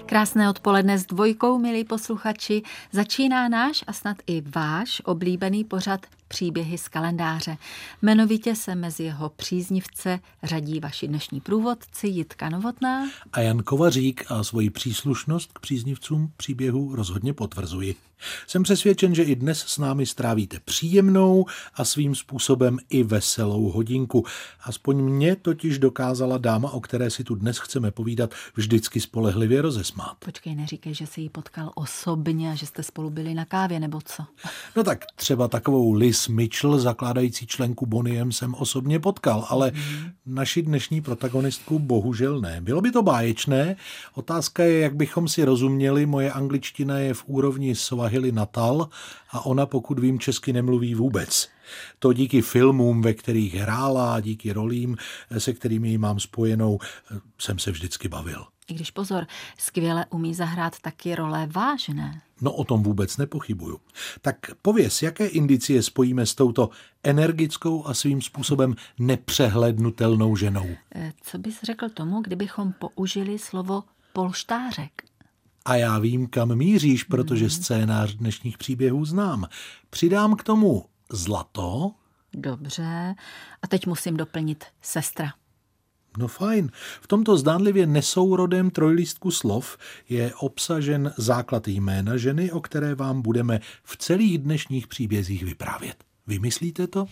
Krásné odpoledne s Dvojkou, milí posluchači. Začíná náš a snad i váš oblíbený pořad Příběhy z kalendáře. Jmenovitě se mezi jeho příznivce řadí vaši dnešní průvodci Jitka Novotná a Jan Kovařík a svoji příslušnost k příznivcům příběhu rozhodně potvrzuji. Jsem přesvědčen, že i dnes s námi strávíte příjemnou a svým způsobem i veselou hodinku. Aspoň mě totiž dokázala dáma, o které si tu dnes chceme povídat, vždycky spolehlivě rozesmát. Počkej, neříkej, že jsi ji potkal osobně a že jste spolu byli na kávě, nebo co? No tak třeba takovou Liz Mitchell, zakládající členku Boney M, jsem osobně potkal, ale naši dnešní protagonistku bohužel ne. Bylo by to báječné. Otázka je, jak bychom si rozuměli. Moje angličtina je v úrovni Swahili Natal a ona, pokud vím, česky nemluví vůbec. To díky filmům, ve kterých hrála, díky rolím, se kterými ji mám spojenou, jsem se vždycky bavil. I když pozor, skvěle umí zahrát taky role vážné. No o tom vůbec nepochybuju. Tak pověz, jaké indicie spojíme s touto energickou a svým způsobem nepřehlednutelnou ženou? Co bys řekl tomu, kdybychom použili slovo polštářek? A já vím, kam míříš, protože scénář dnešních příběhů znám. Přidám k tomu zlato. Dobře. A teď musím doplnit sestra. No fajn. V tomto zdánlivě nesourodém trojlístku slov je obsažen základ jména ženy, o které vám budeme v celých dnešních příbězích vyprávět. Vymyslíte to?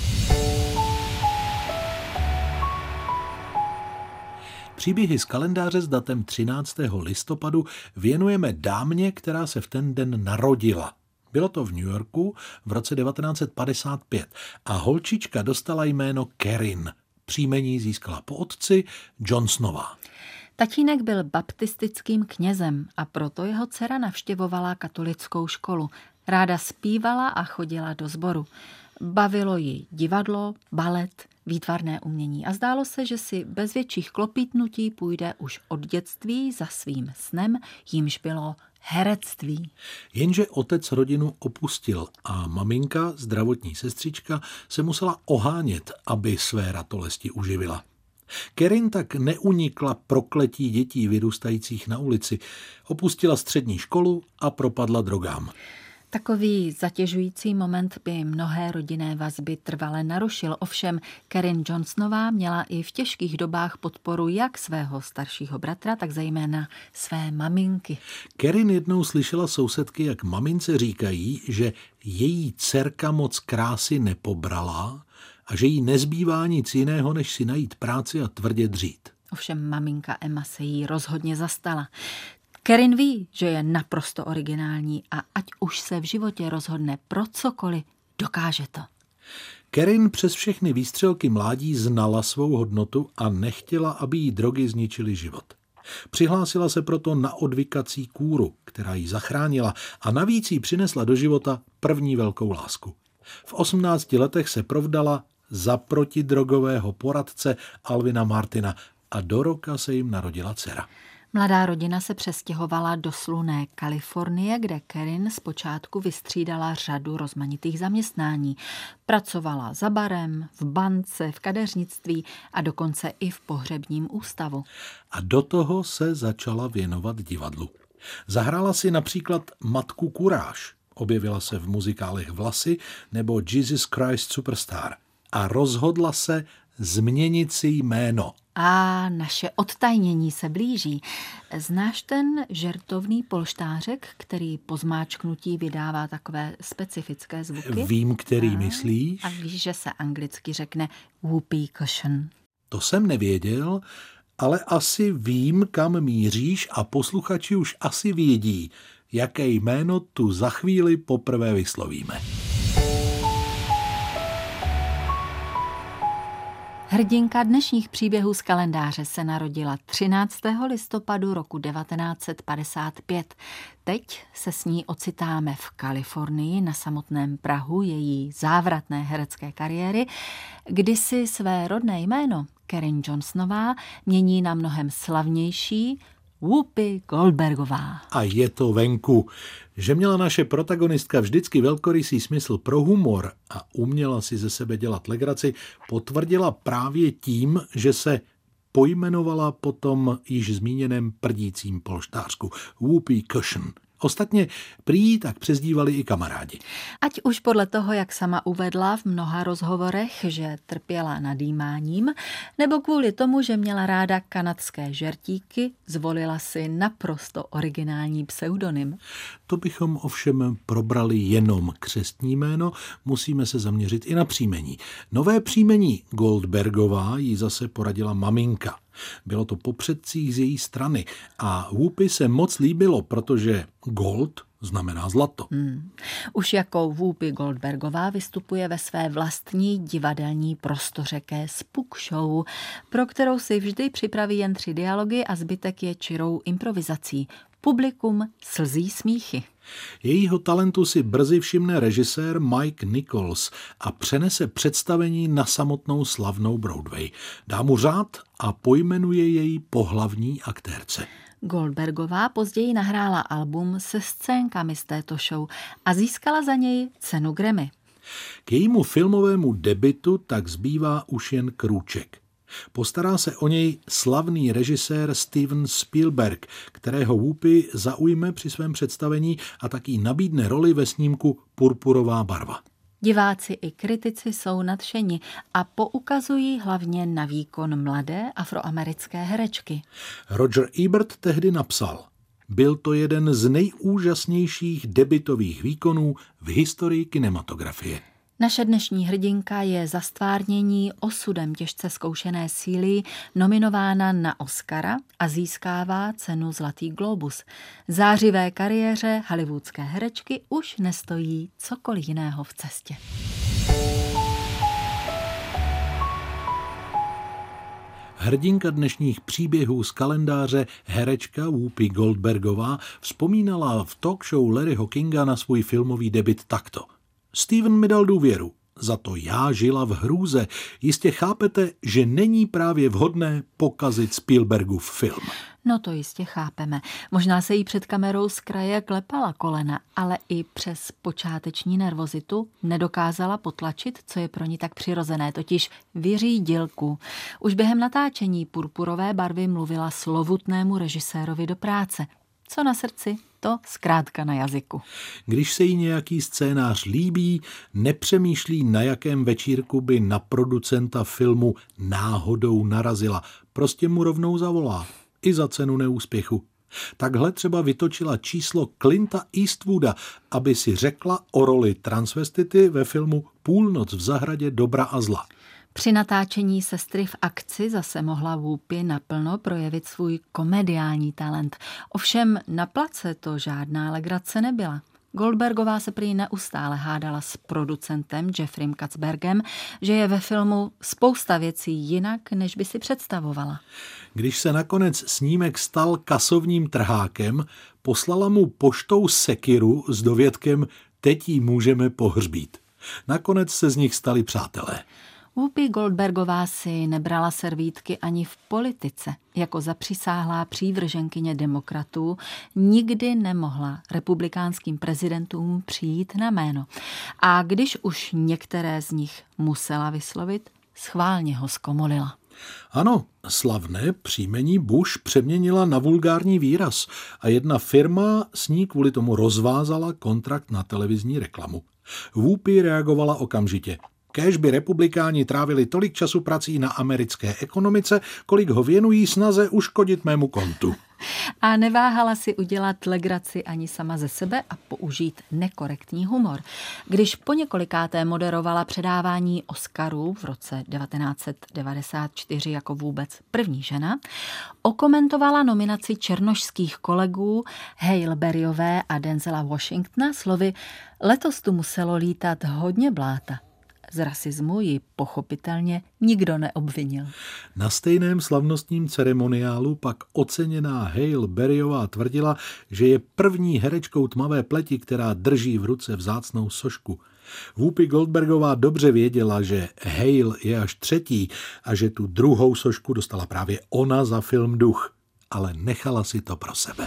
Příběhy z kalendáře s datem 13. listopadu věnujeme dámě, která se v ten den narodila. Bylo to v New Yorku v roce 1955 a holčička dostala jméno Kerin. Příjmení získala po otci Johnsonova. Tatínek byl baptistickým knězem a proto jeho dcera navštěvovala katolickou školu. Ráda zpívala a chodila do sboru. Bavilo ji divadlo, balet, výtvarné umění a zdálo se, že si bez větších klopítnutí půjde už od dětství za svým snem, jímž bylo herectví. Jenže otec rodinu opustil a maminka, zdravotní sestřička, se musela ohánět, aby své ratolesti uživila. Kerin tak neunikla prokletí dětí vyrůstajících na ulici, opustila střední školu a propadla drogám. Takový zatěžující moment by mnohé rodinné vazby trvale narušil. Ovšem Kerin Johnsonová měla i v těžkých dobách podporu jak svého staršího bratra, tak zejména své maminky. Kerin jednou slyšela sousedky, jak mamince říkají, že její dcerka moc krásy nepobrala a že jí nezbývá nic jiného, než si najít práci a tvrdě dřít. Ovšem maminka Emma se jí rozhodně zastala. Kerin ví, že je naprosto originální a ať už se v životě rozhodne pro cokoliv, dokáže to. Kerin přes všechny výstřelky mládí znala svou hodnotu a nechtěla, aby jí drogy zničily život. Přihlásila se proto na odvykací kúru, která jí zachránila a navíc jí přinesla do života první velkou lásku. V 18 letech se provdala za protidrogového poradce Alvina Martina a do roka se jim narodila dcera. Mladá rodina se přestěhovala do slunné Kalifornie, kde Kerin zpočátku vystřídala řadu rozmanitých zaměstnání. Pracovala za barem, v bance, v kadeřnictví a dokonce i v pohřebním ústavu. A do toho se začala věnovat divadlu. Zahrála si například Matku Kuráž, objevila se v muzikálech Vlasy nebo Jesus Christ Superstar a rozhodla se změnit si jméno. A naše odtajnění se blíží. Znáš ten žertovný polštářek, který po zmáčknutí vydává takové specifické zvuky? Vím, který myslíš. A víš, že se anglicky řekne whoopee cushion. To jsem nevěděl, ale asi vím, kam míříš a posluchači už asi vědí, jaké jméno tu za chvíli poprvé vyslovíme. Hrdinka dnešních příběhů z kalendáře se narodila 13. listopadu roku 1955. Teď se s ní ocitáme v Kalifornii na samotném prahu její závratné herecké kariéry, kdy si své rodné jméno Kerin Johnsonová mění na mnohem slavnější Whoopi Goldbergová. A je to venku. Že měla naše protagonistka vždycky velkorysý smysl pro humor a uměla si ze sebe dělat legraci, potvrdila právě tím, že se pojmenovala po tom již zmíněném prdícím polštářku Whoopi Cushion. Ostatně prý tak přezdívali i kamarádi. Ať už podle toho, jak sama uvedla v mnoha rozhovorech, že trpěla nadýmáním, nebo kvůli tomu, že měla ráda kanadské žertíky, zvolila si naprosto originální pseudonym. To bychom ovšem probrali jenom křestní jméno, musíme se zaměřit i na příjmení. Nové příjmení Goldbergová jí zase poradila maminka. Bylo to po předcích z její strany a Whoopi se moc líbilo, protože Gold znamená zlato. Už jako Whoopi Goldbergová vystupuje ve své vlastní divadelní prostořeké spook show, pro kterou si vždy připraví jen 3 dialogy a zbytek je čirou improvizací. Publikum slzí smíchy. Jejího talentu si brzy všimne režisér Mike Nichols a přenese představení na samotnou slavnou Broadway. Dá mu řád a pojmenuje jej po hlavní aktérce. Goldbergová později nahrála album se scénkami z této show a získala za něj cenu Grammy. K jejímu filmovému debutu tak zbývá už jen krůček. Postará se o něj slavný režisér Steven Spielberg, kterého Whoopi zaujme při svém představení a taky nabídne roli ve snímku Purpurová barva. Diváci i kritici jsou nadšeni a poukazují hlavně na výkon mladé afroamerické herečky. Roger Ebert tehdy napsal: byl to jeden z nejúžasnějších debutových výkonů v historii kinematografie. Naše dnešní hrdinka je za stvárnění osudem těžce zkoušené síly nominována na Oscara a získává cenu Zlatý glóbus. Zářivé kariéře hollywoodské herečky už nestojí cokoliv jiného v cestě. Hrdinka dnešních příběhů z kalendáře, herečka Whoopi Goldbergová, vzpomínala v talk show Larryho Kinga na svůj filmový debut takto. Steven mi dal důvěru, za to já žila v hrůze. Jistě chápete, že není právě vhodné pokazit Spielbergův film. No to jistě chápeme. Možná se jí před kamerou z kraje klepala kolena, ale i přes počáteční nervozitu nedokázala potlačit, co je pro ní tak přirozené, totiž vyřídilku. Už během natáčení Purpurové barvy mluvila slovutnému režisérovi do práce. Co na srdci, to zkrátka na jazyku. Když se jí nějaký scénář líbí, nepřemýšlí, na jakém večírku by na producenta filmu náhodou narazila. Prostě mu rovnou zavolá. I za cenu neúspěchu. Takhle třeba vytočila číslo Clinta Eastwooda, aby si řekla o roli transvestity ve filmu Půlnoc v zahradě dobra a zla. Při natáčení Sestry v akci zase mohla Whoopi naplno projevit svůj komediální talent. Ovšem na place to žádná legrace nebyla. Goldbergová se prý neustále hádala s producentem Jeffrem Katzbergem, že je ve filmu spousta věcí jinak, než by si představovala. Když se nakonec snímek stal kasovním trhákem, poslala mu poštou sekiru s dovětkem teď jí můžeme pohřbít. Nakonec se z nich stali přátelé. Whoopi Goldbergová si nebrala servítky ani v politice. Jako zapřisáhlá přívrženkyně demokratů nikdy nemohla republikánským prezidentům přijít na jméno. A když už některé z nich musela vyslovit, schválně ho zkomolila. Ano, slavné příjmení Bush přeměnila na vulgární výraz a jedna firma s ní kvůli tomu rozvázala kontrakt na televizní reklamu. Whoopi reagovala okamžitě. Kéž by republikáni trávili tolik času prací na americké ekonomice, kolik ho věnují snaze uškodit mému kontu. A neváhala si udělat legraci ani sama ze sebe a použít nekorektní humor. Když poněkolikáté moderovala předávání Oscarů v roce 1994 jako vůbec první žena, okomentovala nominaci černošských kolegů Halle Berryové a Denzela Washingtona slovy: letos tu muselo lítat hodně bláta. Z rasismu ji pochopitelně nikdo neobvinil. Na stejném slavnostním ceremoniálu pak oceněná Halle Berryová tvrdila, že je první herečkou tmavé pleti, která drží v ruce vzácnou sošku. Whoopi Goldbergová dobře věděla, že Halle je až třetí a že tu druhou sošku dostala právě ona za film Duch, ale nechala si to pro sebe.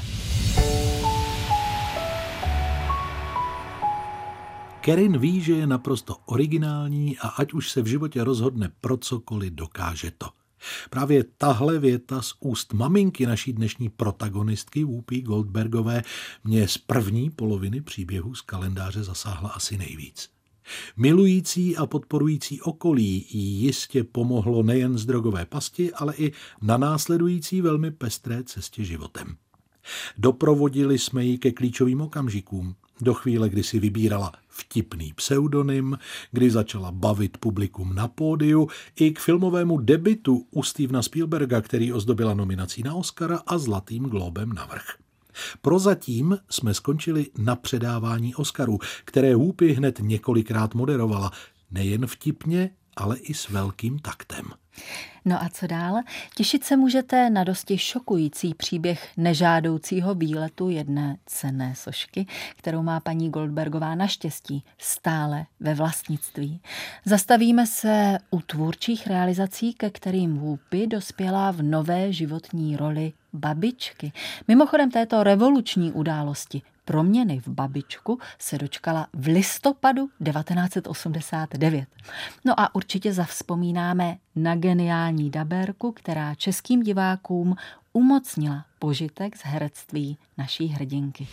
Karen ví, že je naprosto originální a ať už se v životě rozhodne pro cokoliv, dokáže to. Právě tahle věta z úst maminky naší dnešní protagonistky Whoopi Goldbergové mě z první poloviny příběhu z kalendáře zasáhla asi nejvíc. Milující a podporující okolí jí jistě pomohlo nejen z drogové pasti, ale i na následující velmi pestré cestě životem. Doprovodili jsme ji ke klíčovým okamžikům, do chvíle, kdy si vybírala vtipný pseudonym, kdy začala bavit publikum na pódiu, i k filmovému debutu u Stevena Spielberga, který ozdobila nominací na Oscara a Zlatým glóbem navrch. Prozatím jsme skončili na předávání Oscarů, které Whoopi hned několikrát moderovala, nejen vtipně, ale i s velkým taktem. No a co dál? Těšit se můžete na dosti šokující příběh nežádoucího výletu jedné cenné sošky, kterou má paní Goldbergová naštěstí stále ve vlastnictví. Zastavíme se u tvůrčích realizací, ke kterým Whoopi dospěla v nové životní roli babičky. Mimochodem této revoluční události proměny v babičku se dočkala v listopadu 1989. No a určitě zavzpomínáme na geniální dabérku, která českým divákům umocnila požitek z herectví naší hrdinky.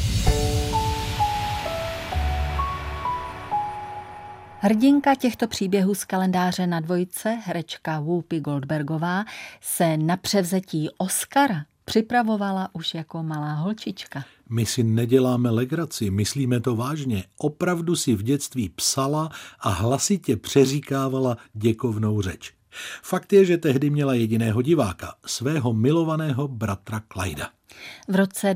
Hrdinka těchto příběhů z kalendáře na dvojce, herečka Whoopi Goldbergová, se na převzetí Oscara připravovala už jako malá holčička. My si neděláme legraci, myslíme to vážně. Opravdu si v dětství psala a hlasitě přeříkávala děkovnou řeč. Fakt je, že tehdy měla jediného diváka, svého milovaného bratra Clyda. V roce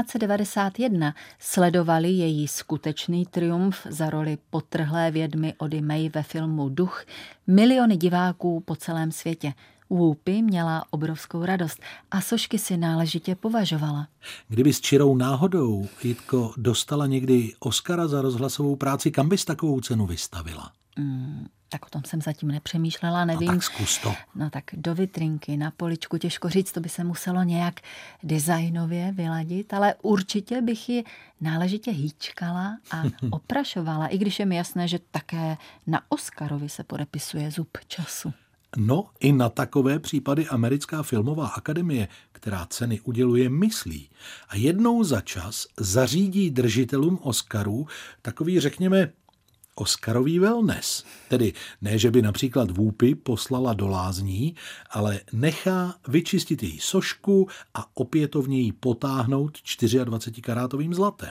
1991 sledovali její skutečný triumf za roli podtrhlé vědmy Ody May ve filmu Duch miliony diváků po celém světě. Whoopi měla obrovskou radost a sošky si náležitě považovala. Kdyby s čirou náhodou, Jitko, dostala někdy Oscara za rozhlasovou práci, kam bys takovou cenu vystavila? Tak o tom jsem zatím nepřemýšlela, nevím. No tak zkus to. No tak do vitrinky, na poličku, těžko říct, to by se muselo nějak designově vyladit, ale určitě bych ji náležitě hýčkala a oprašovala, i když je mi jasné, že také na Oscarovi se podepisuje zub času. No, i na takové případy Americká filmová akademie, která ceny uděluje, myslí. A jednou za čas zařídí držitelům Oscarů takový, řekněme, Oscarový wellness. Tedy ne, že by například Whoopi poslala do lázní, ale nechá vyčistit její sošku a opětovně ji potáhnout 24-karátovým zlatem.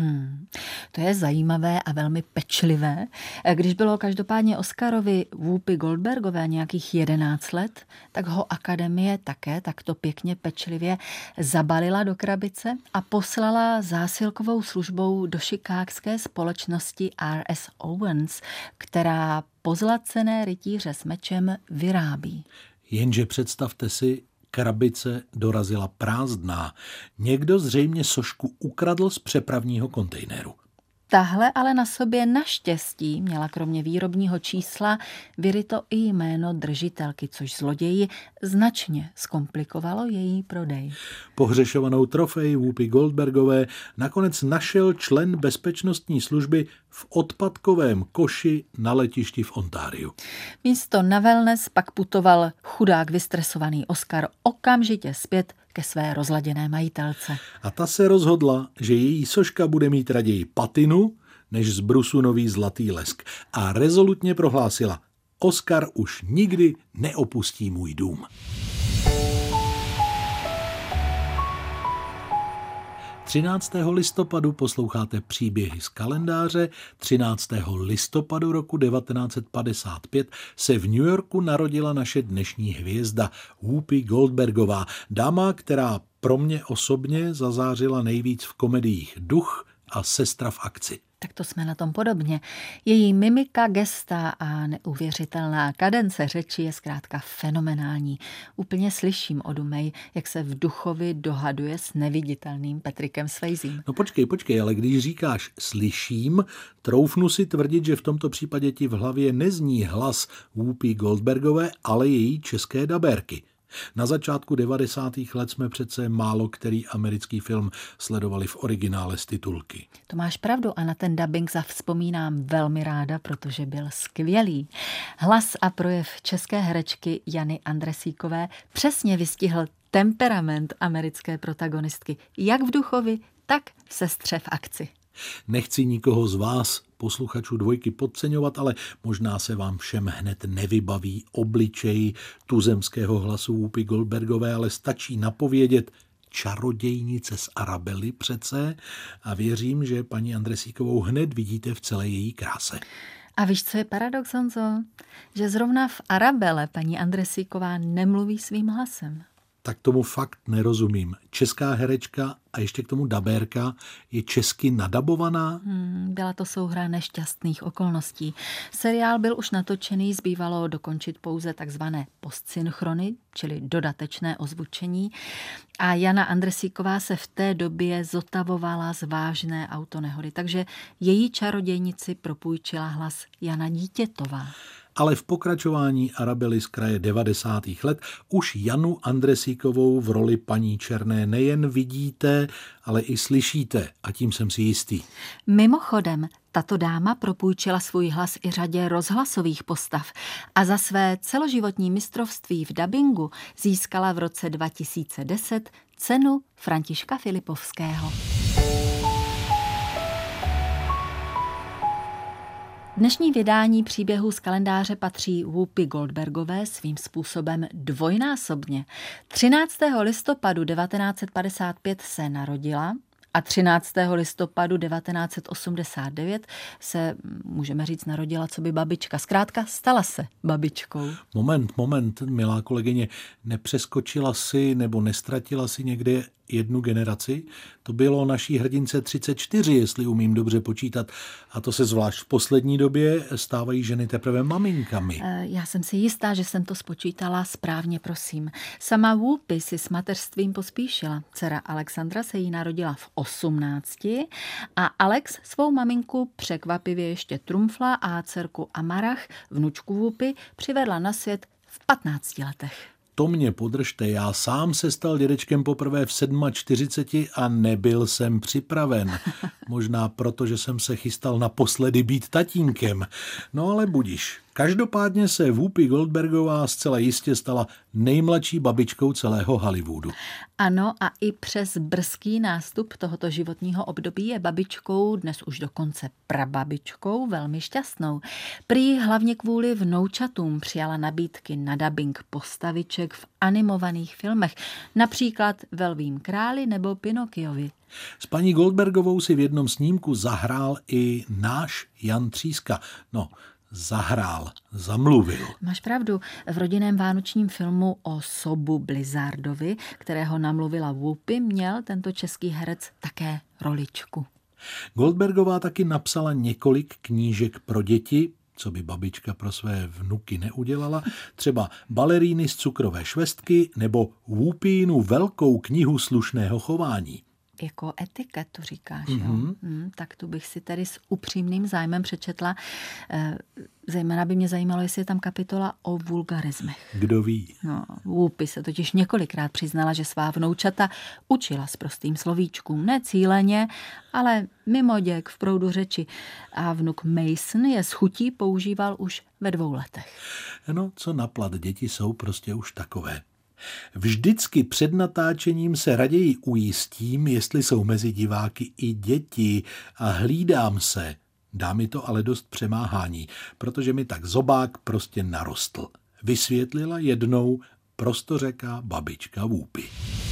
To je zajímavé a velmi pečlivé. Když bylo každopádně Oscarovi Whoopi Goldbergové nějakých 11 let, tak ho akademie také takto pěkně pečlivě zabalila do krabice a poslala zásilkovou službou do chicagské společnosti R.S. Owens, která pozlacené rytíře s mečem vyrábí. Jenže představte si, krabice dorazila prázdná. Někdo zřejmě sošku ukradl z přepravního kontejneru. Tahle ale na sobě naštěstí měla kromě výrobního čísla vyryto i jméno držitelky, což zloději značně zkomplikovalo její prodej. Pohřešovanou trofej Whoopi Goldbergové nakonec našel člen bezpečnostní služby v odpadkovém koši na letišti v Ontariu. Místo na wellness pak putoval chudák vystresovaný Oscar okamžitě zpět ke své rozladěné majitelce. A ta se rozhodla, že její soška bude mít raději patinu, než z brusu nový zlatý lesk. A rezolutně prohlásila, Oscar už nikdy neopustí můj dům. 13. listopadu posloucháte příběhy z kalendáře. 13. listopadu roku 1955 se v New Yorku narodila naše dnešní hvězda Whoopi Goldbergová, dáma, která pro mě osobně zazářila nejvíc v komediích Duch a Sestra v akci. Tak to jsme na tom podobně. Její mimika, gesta a neuvěřitelná kadence řeči je zkrátka fenomenální. Úplně slyším Odu May, jak se v Duchovi dohaduje s neviditelným Patrickem Swayzem. No počkej, ale když říkáš slyším, troufnu si tvrdit, že v tomto případě ti v hlavě nezní hlas Whoopi Goldbergové, ale její české dabérky. Na začátku 90. let jsme přece málo který americký film sledovali v originále z titulky. To máš pravdu a na ten dabing zavzpomínám velmi ráda, protože byl skvělý. Hlas a projev české herečky Jany Andresíkové přesně vystihl temperament americké protagonistky, jak v duchovi, tak v sestře v akci. Nechci nikoho z vás, posluchačů Dvojky, podceňovat, ale možná se vám všem hned nevybaví obličej tuzemského hlasu Whoopi Goldbergové, ale stačí napovědět čarodějnice z Arabely přece a věřím, že paní Andresíkovou hned vidíte v celé její kráse. A víš, co je paradox, Honzo? Že zrovna v Arabele paní Andresíková nemluví svým hlasem. Tak tomu fakt nerozumím. Česká herečka a ještě k tomu dabérka je česky nadabovaná? Byla to souhra nešťastných okolností. Seriál byl už natočený, zbývalo dokončit pouze takzvané postsynchrony, čili dodatečné ozvučení. A Jana Andresíková se v té době zotavovala z vážné autonehody, takže její čarodějnici propůjčila hlas Jana Dítětová. Ale v pokračování Arabely z kraje 90. let už Janu Andresíkovou v roli paní Černé nejen vidíte, ale i slyšíte a tím jsem si jistý. Mimochodem, tato dáma propůjčila svůj hlas i řadě rozhlasových postav a za své celoživotní mistrovství v dabingu získala v roce 2010 cenu Františka Filipovského. Dnešní vydání příběhů z kalendáře patří Whoopi Goldbergové svým způsobem dvojnásobně. 13. listopadu 1955 se narodila a 13. listopadu 1989 se, můžeme říct, narodila coby babička. Zkrátka stala se babičkou. Moment, milá kolegyně, nepřeskočila si nebo nestratila si někde jednu generaci? To bylo naší hrdince 34, jestli umím dobře počítat. A to se zvlášť v poslední době stávají ženy teprve maminkami. Já jsem si jistá, že jsem to spočítala správně, prosím. Sama Whoopi si s mateřstvím pospíšila. Dcera Alexandra se jí narodila v 18 a Alex svou maminku překvapivě ještě trumfla a dcerku Amarach, vnučku Whoopi, přivedla na svět v 15 letech. To mě podržte, já sám se stal dědečkem poprvé v 47 a nebyl jsem připraven. Možná proto, že jsem se chystal naposledy být tatínkem. No ale budiš. Každopádně se Whoopi Goldbergová zcela jistě stala nejmladší babičkou celého Hollywoodu. Ano, a i přes brzký nástup tohoto životního období je babičkou, dnes už dokonce prababičkou, velmi šťastnou. Prý hlavně kvůli vnoučatům přijala nabídky na dabing postaviček v animovaných filmech, například Ve Lvím králi nebo Pinokiovi. S paní Goldbergovou si v jednom snímku zahrál i náš Jan Tříska. No, zamluvil. Máš pravdu, v rodinném vánočním filmu o Sobu Blizzardovi, kterého namluvila Whoopi, měl tento český herec také roličku. Goldbergová taky napsala několik knížek pro děti, co by babička pro své vnuky neudělala, třeba Baleríny z cukrové švestky nebo Whoopinu velkou knihu slušného chování. Jako etiketu říkáš, jo? Tak tu bych si tady s upřímným zájmem přečetla. Zejména by mě zajímalo, jestli je tam kapitola o vulgarismech. Kdo ví? No, Whoopi se totiž několikrát přiznala, že svá vnoučata učila s prostým slovíčkům. Ne cíleně, ale mimo děk v proudu řeči. A vnuk Mason je s chutí používal už ve 2 letech. No, co naplat, děti jsou prostě už takové. Vždycky před natáčením se raději ujistím, jestli jsou mezi diváky i děti a hlídám se. Dá mi to ale dost přemáhání, protože mi tak zobák prostě narostl. Vysvětlila jednou prostořeká babička Whoopi.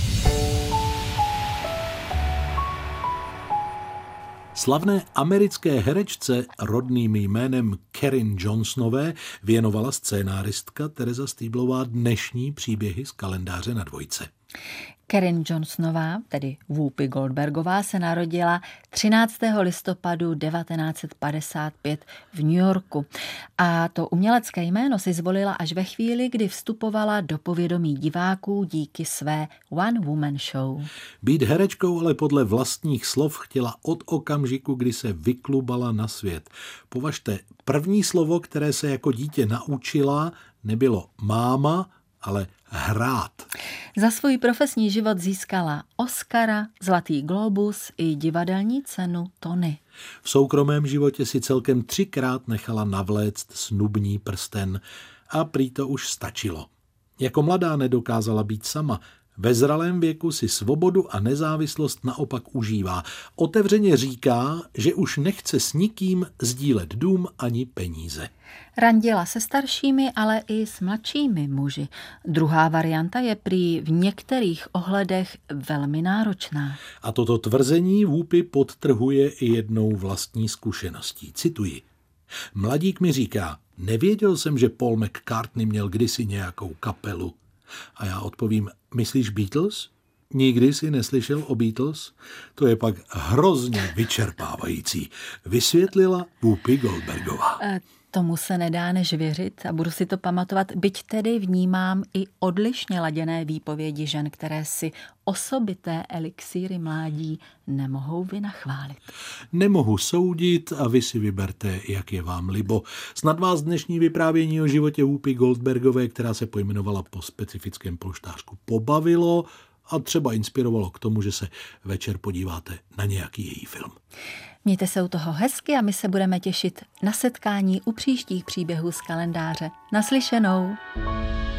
Slavné americké herečce rodným jménem Karen Johnsonové věnovala scénáristka Tereza Stýblová dnešní příběhy z kalendáře na Dvojce. Karen Johnsonová, tedy Whoopi Goldbergová, se narodila 13. listopadu 1955 v New Yorku. A to umělecké jméno si zvolila až ve chvíli, kdy vstupovala do povědomí diváků díky své One Woman Show. Být herečkou ale podle vlastních slov chtěla od okamžiku, kdy se vyklubala na svět. Považte, první slovo, které se jako dítě naučila, nebylo máma, ale hrát. Za svůj profesní život získala Oscara, Zlatý glóbus i divadelní cenu Tony. V soukromém životě si celkem 3krát nechala navléct snubní prsten a prý to už stačilo. Jako mladá nedokázala být sama. Ve zralém věku si svobodu a nezávislost naopak užívá. Otevřeně říká, že už nechce s nikým sdílet dům ani peníze. Randila se staršími, ale i s mladšími muži. Druhá varianta je prý v některých ohledech velmi náročná. A toto tvrzení Whoopi podtrhuje i jednou vlastní zkušeností. Cituji. Mladík mi říká, nevěděl jsem, že Paul McCartney měl kdysi nějakou kapelu. A já odpovím, myslíš Beatles? Nikdy jsi neslyšel o Beatles? To je pak hrozně vyčerpávající, vysvětlila Whoopi Goldbergová. Tomu se nedá než věřit a budu si to pamatovat, byť tedy vnímám i odlišně laděné výpovědi žen, které si osobité elixíry mládí nemohou vynachválit. Nemohu soudit a vy si vyberte, jak je vám libo. Snad vás dnešní vyprávění o životě Whoopi Goldbergové, která se pojmenovala po specifickém polštářku, pobavilo a třeba inspirovalo k tomu, že se večer podíváte na nějaký její film. Mějte se u toho hezky a my se budeme těšit na setkání u příštích příběhů z kalendáře. Naslyšenou.